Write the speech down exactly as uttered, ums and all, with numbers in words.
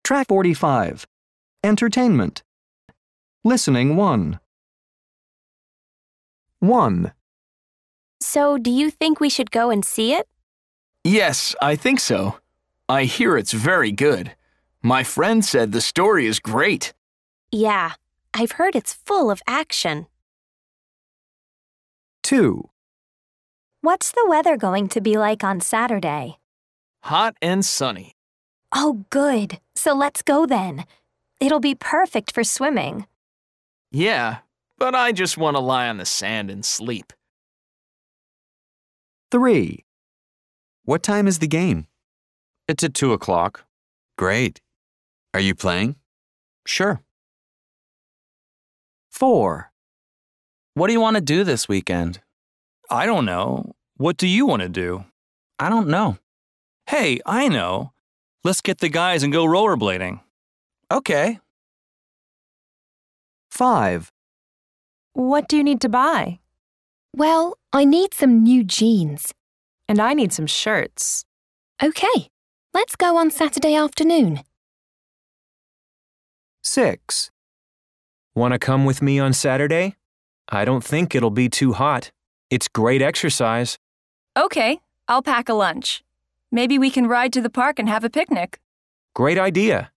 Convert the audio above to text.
Track forty-five. Entertainment. Listening one. one. So, do you think we should go and see it? Yes, I think so. I hear it's very good. My friend said the story is great. Yeah, I've heard it's full of action. two. What's the weather going to be like on Saturday? Hot and sunny. Oh, good. So let's go then. It'll be perfect for swimming. Yeah, but I just want to lie on the sand and sleep. three. What time is the game? It's at two o'clock. Great. Are you playing? Sure. four. What do you want to do this weekend? I don't know. What do you want to do? I don't know. Hey, I know. Let's get the guys and go rollerblading. Okay. five. What do you need to buy? Well, I need some new jeans. And I need some shirts. Okay, let's go on Saturday afternoon. six. Want to come with me on Saturday? I don't think it'll be too hot. It's great exercise. Okay, I'll pack a lunch. Maybe we can ride to the park and have a picnic. Great idea.